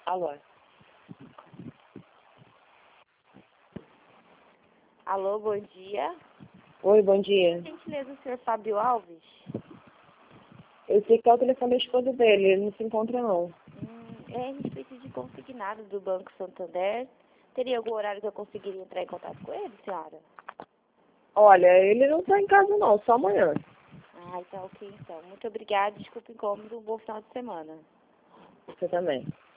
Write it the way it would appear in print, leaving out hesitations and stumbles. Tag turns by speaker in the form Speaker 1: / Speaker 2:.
Speaker 1: Alô?
Speaker 2: Alô, bom dia.
Speaker 1: Oi, bom dia.
Speaker 2: Por gentileza, o senhor Fábio Alves?
Speaker 1: Eu sei que é o telefone da esposa dele, ele não se encontra não.
Speaker 2: É a respeito de consignado do Banco Santander. Teria algum horário que eu conseguiria entrar em contato com ele, senhora?
Speaker 1: Olha, ele não tá em casa não, só amanhã.
Speaker 2: Ah, então ok, então. Muito obrigada, desculpe o incômodo, um bom final de semana.
Speaker 1: Você também.